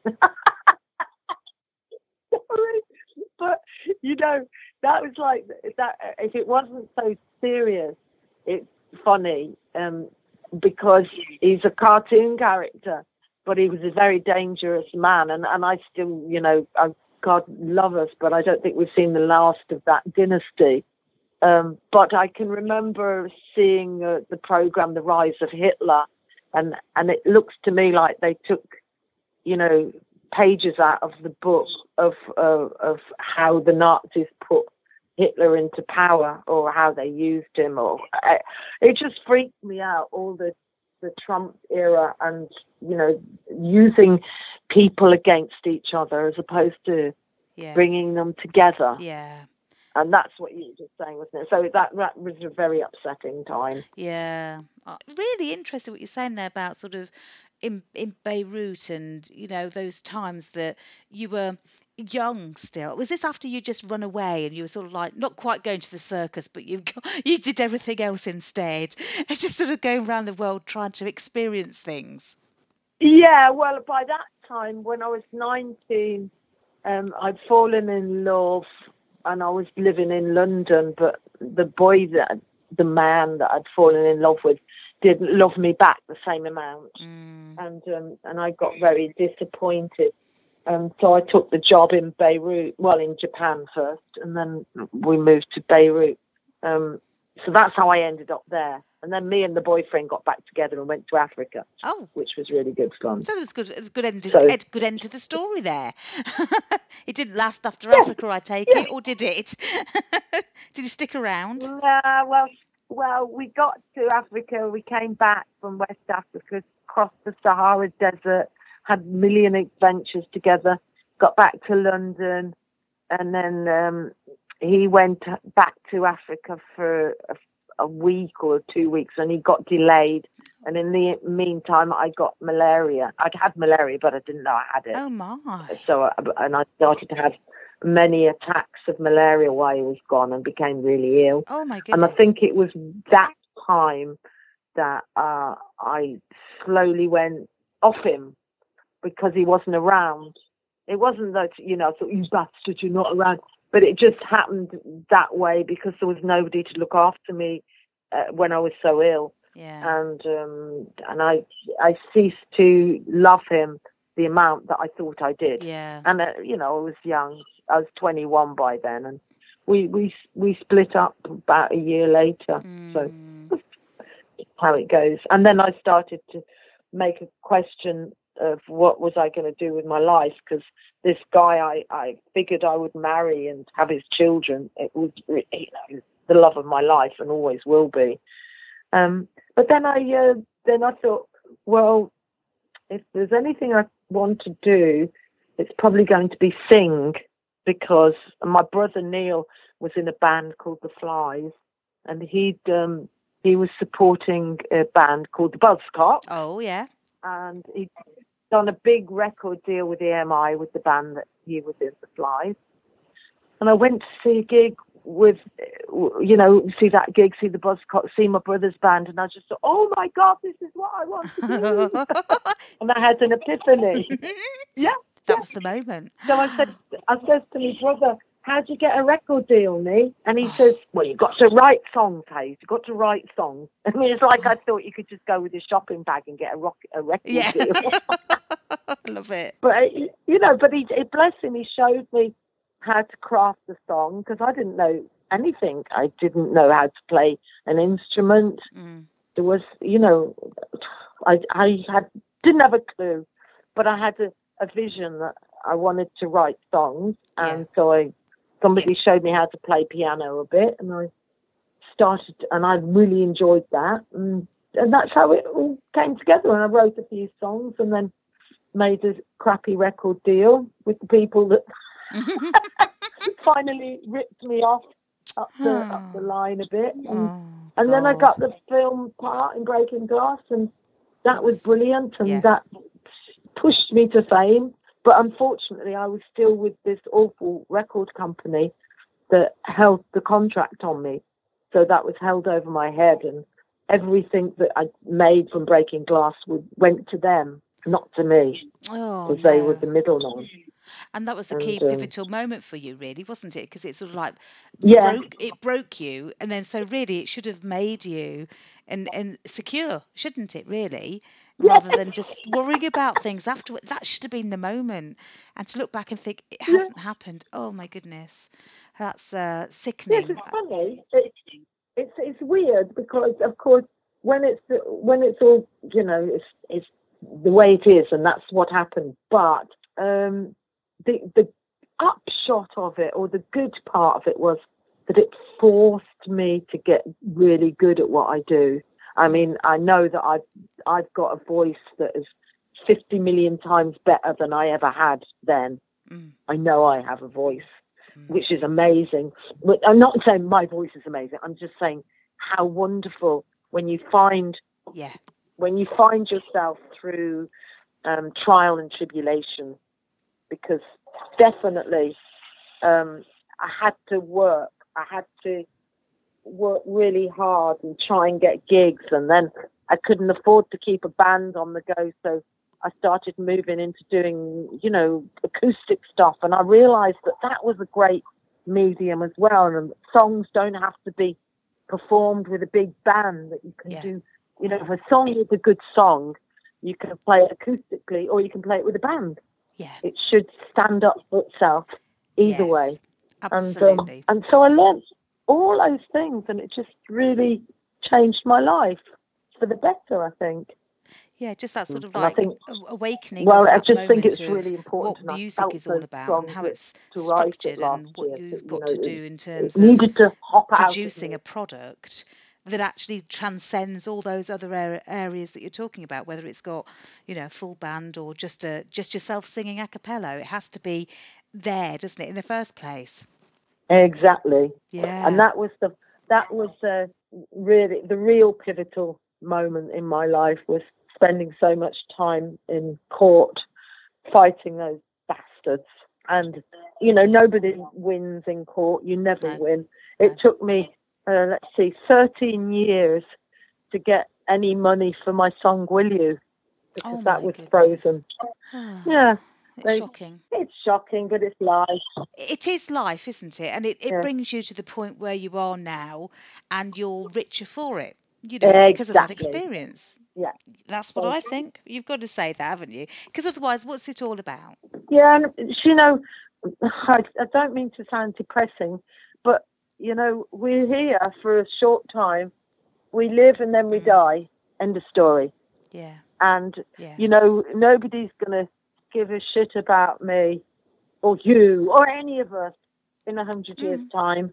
Sorry, but that was like that. If it wasn't so serious, it's funny because he's a cartoon character, but he was a very dangerous man, and I still, God love us, but I don't think we've seen the last of that dynasty. But I can remember seeing the program, The Rise of Hitler, and it looks to me like they took, pages out of the book of how the Nazis put Hitler into power or how they used him. It just freaked me out, all the Trump era and, using people against each other as opposed to bringing them together. Yeah. And that's what you were just saying, wasn't it? So that was a very upsetting time. Yeah. Really interesting what you're saying there about sort of in Beirut and, those times that you were young still. Was this after you just run away and you were sort of like not quite going to the circus, but you did everything else instead? It's just sort of going around the world trying to experience things. Yeah, well, by that time, when I was 19, I'd fallen in love. And I was living in London, but the man that I'd fallen in love with didn't love me back the same amount. And I got very disappointed. So I took the job in Beirut, in Japan first, and then we moved to Beirut. So that's how I ended up there. And then me and the boyfriend got back together and went to Africa. Oh, which was really good fun. So it was good. It's good end. Good end to the story there. It didn't last after Africa, I take it, or did it? Did it stick around? Well, we got to Africa. We came back from West Africa, crossed the Sahara Desert, had a million adventures together. Got back to London, and then he went back to Africa for a week or 2 weeks, and he got delayed. And in the meantime, I got malaria. I'd had malaria, but I didn't know I had it. Oh my! So, and I started to have many attacks of malaria while he was gone, and became really ill. Oh my goodness! And I think it was that time that I slowly went off him because he wasn't around. It wasn't that I thought, you bastard, you're not around. But it just happened that way because there was nobody to look after me when I was so ill. Yeah. And I ceased to love him the amount that I thought I did. Yeah. And I was young. I was 21 by then, and we split up about a year later. So that's how it goes. And then I started to make a question of what was I going to do with my life, because this guy I figured I would marry and have his children. It was the love of my life and always will be. But then I thought, well, if there's anything I want to do, it's probably going to be sing, because my brother Neil was in a band called The Flies, and he was supporting a band called the Buzzcocks. Oh yeah. and he'd done a big record deal with EMI, with the band that he was in, the Flies. And I went to see a gig with, see that gig, see the Buzzcocks, see my brother's band, and I just thought, oh my God, this is what I want to do. And I had an epiphany. That was the moment. So I said to my brother, how'd you get a record deal, Nee? And he says, well, you've got to write songs, Hayes. You've got to write songs. I mean, it's like I thought you could just go with your shopping bag and get a record deal. I love it. But, he bless him, he showed me how to craft the song, because I didn't know anything. I didn't know how to play an instrument. There was, I didn't have a clue, but I had a vision that I wanted to write songs, and so somebody showed me how to play piano a bit, and I started, and I really enjoyed that, and that's how it all came together. And I wrote a few songs, and then made a crappy record deal with the people that finally ripped me off up the line a bit, and then I got the film part in Breaking Glass, and that was brilliant, and that pushed me to fame. But unfortunately, I was still with this awful record company that held the contract on me. So that was held over my head, and everything that I made from Breaking Glass went to them, not to me, because they were the middleman. And that was a key pivotal moment for you, really, wasn't it? Because it sort of like broke you, and then so really it should have made you and secure, shouldn't it, really? Rather than just worrying about things afterwards. That should have been the moment. And to look back and think, it hasn't happened. Oh, my goodness. That's sickening. Yes, it's funny. It's weird because, of course, when it's all, it's the way it is, and that's what happened. But the upshot of it, or the good part of it, was that it forced me to get really good at what I do. I mean, I know that I've got a voice that is 50 million times better than I ever had then. I know I have a voice, which is amazing. But I'm not saying my voice is amazing. I'm just saying how wonderful when you find yourself through trial and tribulation. Because definitely, I had to work. I had to work really hard and try and get gigs, and then I couldn't afford to keep a band on the go, so I started moving into doing, acoustic stuff, and I realized that was a great medium as well, and songs don't have to be performed with a big band, that you can do, if a song is a good song, you can play it acoustically or you can play it with a band. It should stand up for itself either way. Absolutely. And so I learned all those things, and it just really changed my life for the better, I think. Yeah, just that sort of like awakening. Well, I just think it's really important. What music is all about and how it's structured and what you've got to do in terms of producing a product that actually transcends all those other areas that you're talking about, whether it's got, full band or just yourself singing a cappella. It has to be there, doesn't it, in the first place? Exactly. Yeah. And that was really the real pivotal moment in my life, was spending so much time in court fighting those bastards. And, nobody wins in court. You never win. It took me, 13 years to get any money for my song Will You, because that was frozen. It's shocking. It's shocking, but it's life. It is life, isn't it? And it brings you to the point where you are now, and you're richer for it, because of that experience. Yeah. That's what I think. You've got to say that, haven't you? Because otherwise, what's it all about? Yeah, and, I don't mean to sound depressing, but, we're here for a short time. We live and then we die. End of story. Yeah. And, nobody's going to give a shit about me or you or any of us in 100 years' time,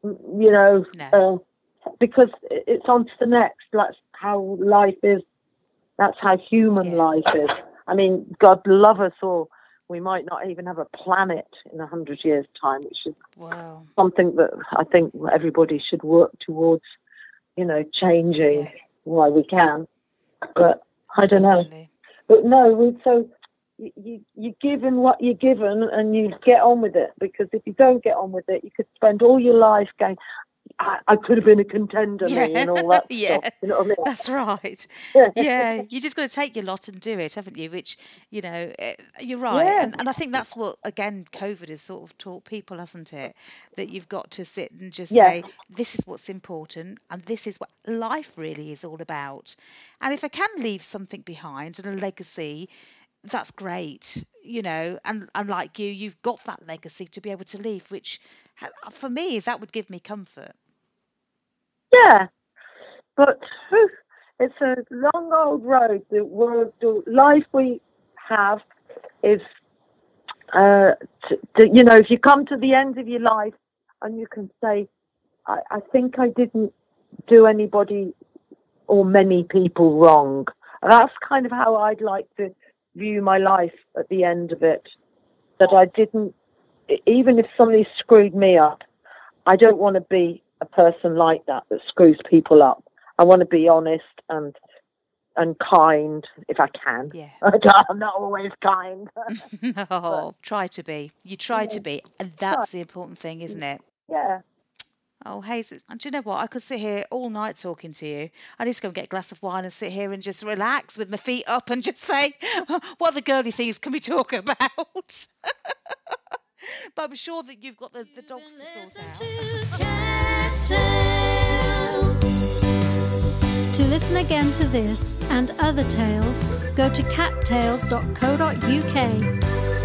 because it's on to the next. That's how life is. That's how human life is. I mean, God love us all. We might not even have a planet in 100 years' time, which is something that I think everybody should work towards, changing while we can. But I don't know. But no, so you're given what you're given, and you get on with it. Because if you don't get on with it, you could spend all your life going, I could have been a contender, me, and all that Yeah, stuff. You know what I mean? that's right. Yeah, you just got to take your lot and do it, haven't you? Which, you're right. Yeah. And I think that's what, again, COVID has sort of taught people, hasn't it? That you've got to sit and just say, this is what's important, and this is what life really is all about. And if I can leave something behind and a legacy, that's great, and like you've got that legacy to be able to leave, which for me, that would give me comfort. Yeah, but it's a long old road. The life we have is, if you come to the end of your life and you can say, I think I didn't do anybody or many people wrong. And that's kind of how I'd like to view my life at the end of it. That I didn't, even if somebody screwed me up, I don't want to be a person like that screws people up. I want to be honest and kind if I can. Yeah. I'm not always kind. No, try to be. You try to be, and that's the important thing, isn't it? Yeah. Oh, Hayes, do you know what? I could sit here all night talking to you. I need to go and get a glass of wine and sit here and just relax with my feet up and just say, what other girly things can we talk about? But I'm sure that you've got the dogs to sort out. To listen again to this and other tales, go to cattales.co.uk.